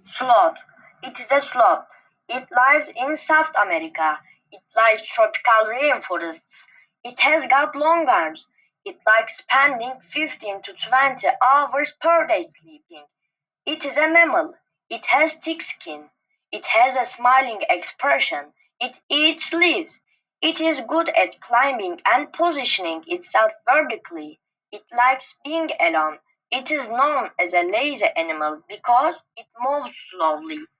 Sloth. It is a sloth. It lives in South America. It likes tropical rainforests. It has got long arms. It likes spending 15 to 20 hours per day sleeping. It is a mammal. It has thick skin. It has a smiling expression. It eats leaves. It is good at climbing and positioning itself vertically. It likes being alone. It is known as a lazy animal because it moves slowly.